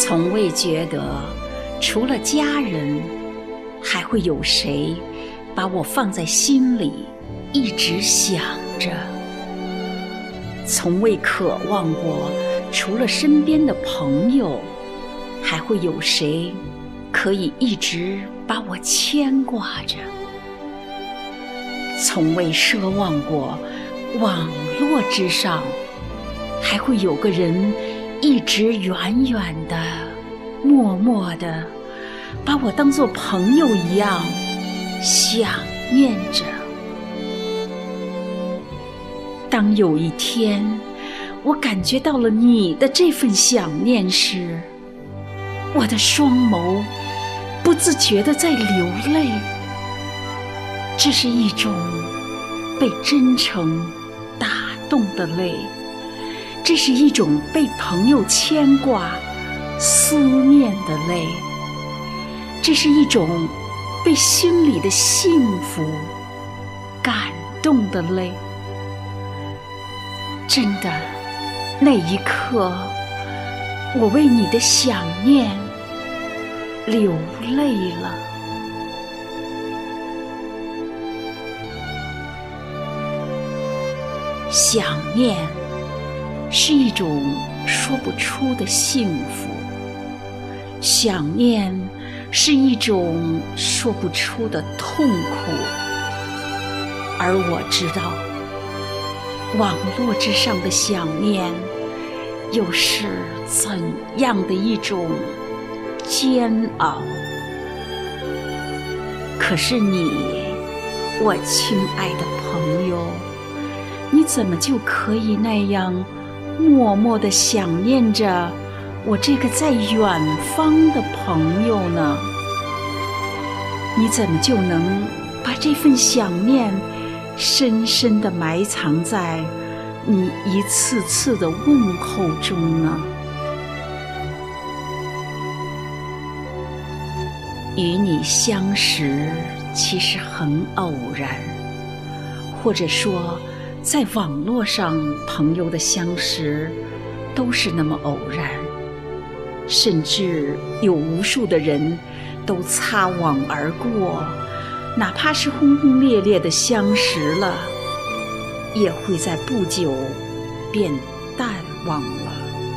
从未觉得除了家人，还会有谁把我放在心里，一直想着。从未渴望过除了身边的朋友，还会有谁可以一直把我牵挂着。从未奢望过网络之上还会有个人一直远远的默默的把我当作朋友一样想念着。当有一天我感觉到了你的这份想念时，我的双眸不自觉地在流泪。这是一种被真诚打动的泪，这是一种被朋友牵挂思念的泪，这是一种被心里的幸福感动的泪。真的，那一刻我为你的想念流泪了。想念是一种说不出的幸福，想念是一种说不出的痛苦。而我知道，网络之上的想念又是怎样的一种煎熬。可是你，我亲爱的朋友，你怎么就可以那样默默地想念着我这个在远方的朋友呢？你怎么就能把这份想念深深地埋藏在你一次次的问候中呢？与你相识其实很偶然，或者说在网络上朋友的相识都是那么偶然，甚至有无数的人都擦网而过，哪怕是轰轰烈烈的相识了，也会在不久便淡忘了。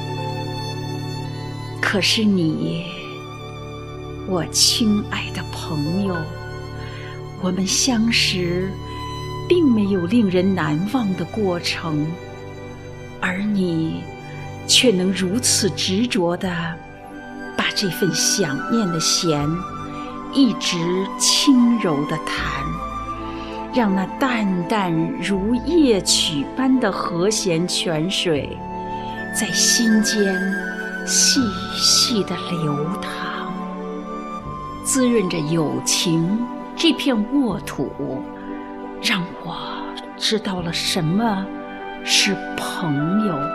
可是你，我亲爱的朋友，我们相识并没有令人难忘的过程，而你却能如此执着地把这份想念的弦一直轻柔地弹，让那淡淡如夜曲般的和弦泉水在心间细细地流淌，滋润着友情这片沃土，让我知道了什么是朋友。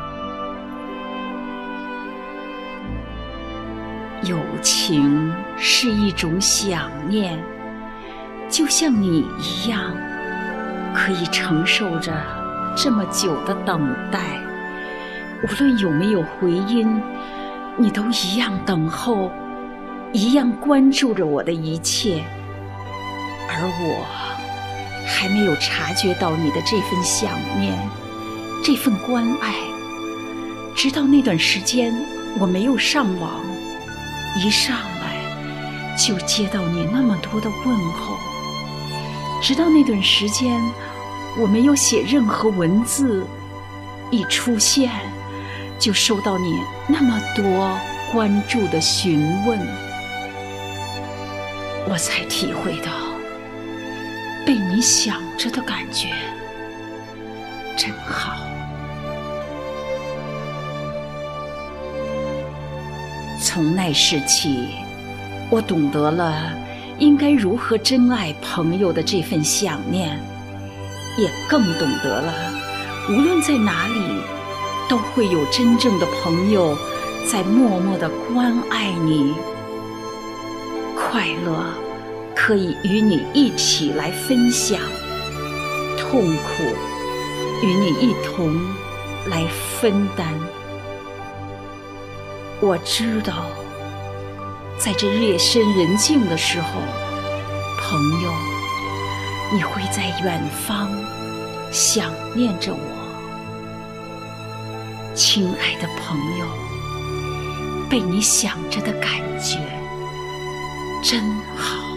友情是一种想念，就像你一样，可以承受着这么久的等待，无论有没有回音，你都一样等候，一样关注着我的一切。而我还没有察觉到你的这份想念，这份关爱，直到那段时间我没有上网，一上来就接到你那么多的问候，直到那段时间我没有写任何文字，一出现就收到你那么多关注的询问，我才体会到被你想着的感觉真好。从那时起，我懂得了应该如何珍爱朋友的这份想念，也更懂得了无论在哪里都会有真正的朋友在默默地关爱你。快乐可以与你一起来分享，痛苦与你一同来分担。 我知道，在这夜深人静的时候，朋友，你会在远方想念着我。亲爱的朋友，被你想着的感觉真好。